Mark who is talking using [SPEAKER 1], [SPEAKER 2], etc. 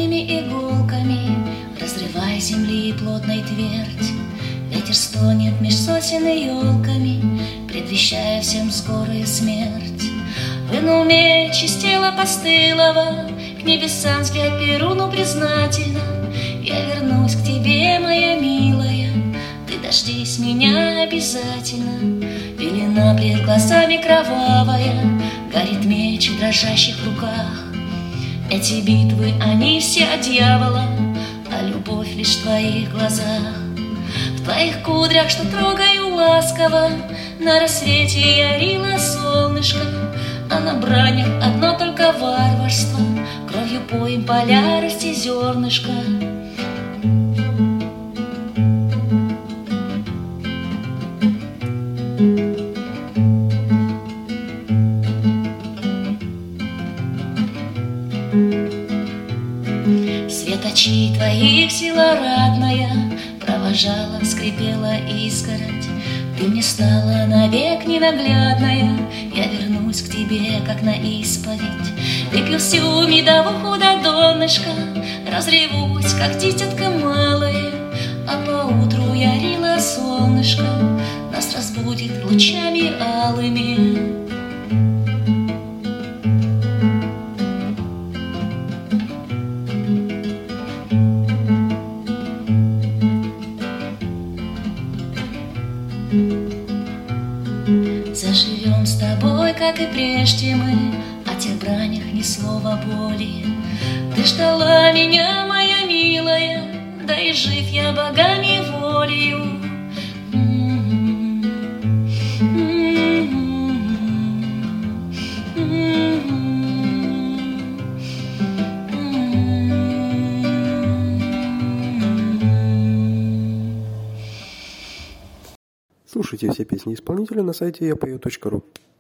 [SPEAKER 1] стальными иголками, разрывая земли плотной твердь. Ветер стонет меж сосен и елками, предвещая всем скорую смерть. Вынул меч из тела постылого, к небесам взгляд Перуну признательно. Я вернусь к тебе, моя милая, ты дождись меня обязательно. Пелена пред глазами кровавая, горит меч в дрожащих руках. Эти битвы, они все от дьявола, а любовь лишь в твоих глазах. В твоих кудрях, что трогаю ласково, на рассвете ярило солнышко, а на бранях одно только варварство, кровью поим поля расти зернышко. Свет очей твоих сила ратная провожала, скрипела изгородь. Ты мне стала навек ненаглядная, я вернусь к тебе, как на исповедь. Выпью всю медовуху до донышка, разревусь, как дитятка малая, а поутру ярило солнышко нас разбудит лучами алыми. Заживем с тобой, как и прежде мы, о тех бранях ни слова боли. Ты ждала меня, моя милая, да и жив я богами волею.
[SPEAKER 2] Слушайте все песни исполнителя на сайте yapою.ru.